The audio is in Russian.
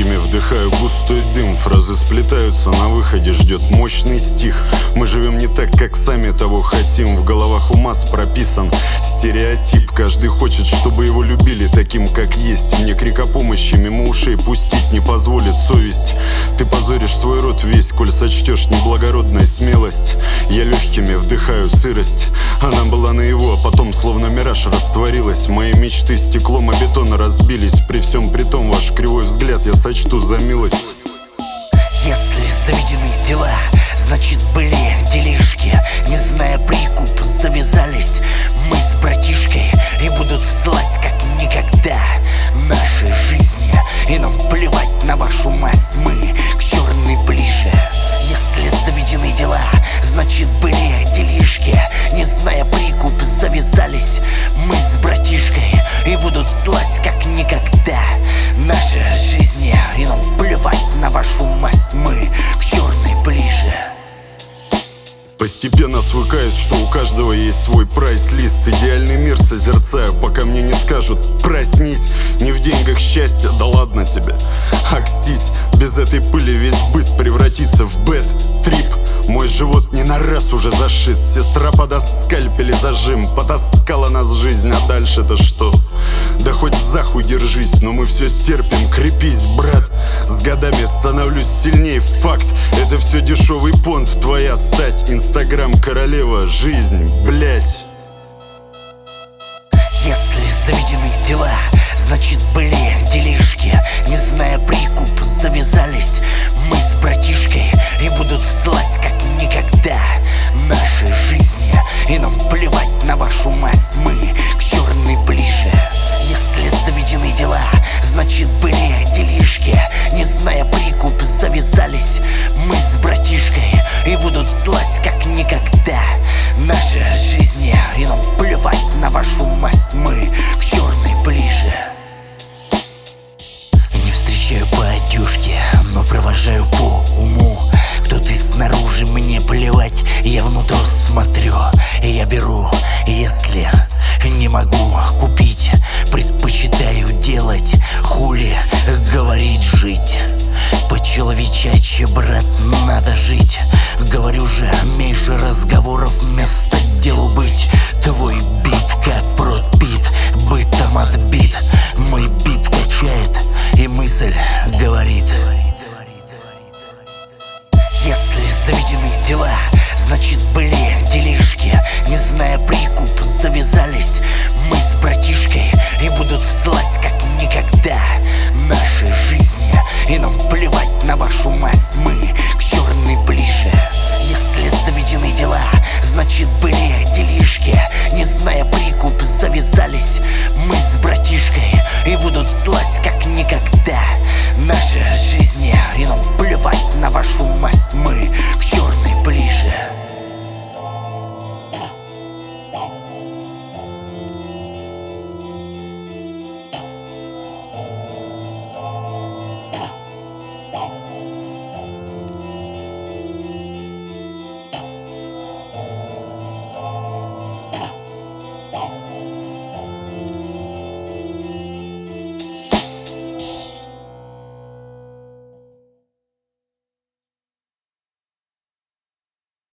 легкими вдыхаю густой дым. Фразы сплетаются, на выходе ждет мощный стих. Мы живем не так, как сами того хотим. В головах у масс прописан стереотип. Каждый хочет, чтобы его любили таким, как есть. Мне крик о помощи мимо ушей пустить не позволит совесть. Ты позоришь свой род весь, коль сочтешь неблагородной смелость. Я легкими вдыхаю сырость. Она была наяву, а потом словно мираж растворилась. Мои мечты стеклом о бетон разбились. При всем при том ваш кривой взгляд я сочту за милость. Если заведены дела, значит были делишки. Не зная прикуп, завязались мы с братишкой. И будут всласть как никогда наши жизни. И нам плевать на вашу масть, мы к черной ближе. Если заведены дела, значит были делишки. Не зная прикуп, завязались мы с братишкой. И будут всласть как никогда наши жизни. И нам плевать на вашу масть, мы к черной ближе. Постепенно свыкаюсь, что у каждого есть свой прайс-лист. Идеальный мир созерцаю, пока мне не скажут проснись. Не в деньгах счастье, да ладно тебе окстись. Без этой пыли весь быт превратится в бэд-трип. Мой живот не на раз уже зашит. Сестра подаст скальпель и зажим. Потаскала нас жизнь, а дальше-то что? Да хоть захуй держись, но мы все стерпим. Крепись, брат. С годами становлюсь сильней, факт. Это все дешевый понт, твоя стать. Инстаграм королева, жизнь, блять. Если заведены дела, значит были делишки. Не зная прикуп, завязались мы с братишкой. И будут всласть как никогда наши жизни. И нам плевать на вашу масть, мы к черной ближе. Если заведены дела, значит были делишки. Не зная прикуп, завязались мы с братишкой. И будут всласть как никогда наши жизни. И нам плевать на вашу масть, мы к черной ближе. Не встречаю по одежке, но провожаю по уму. Кто ты снаружи, мне плевать, я внутрь смотрю. И я беру, если не могу купить, предпочитаю делать, хули говорить, жить. По-человечачьи, брат, надо жить. Говорю же, меньше разговоров, вместо делу быть. Твой бит как продбит, бытом отбит. Мой бит качает, и мысль говорит. Если заведены дела, значит были делишки. Не зная прикуп, завязались мы с братишкой. И будут всласть как никогда наши жизни. И нам плевать на вашу масть, мы к черной ближе. Если заведены дела, значит были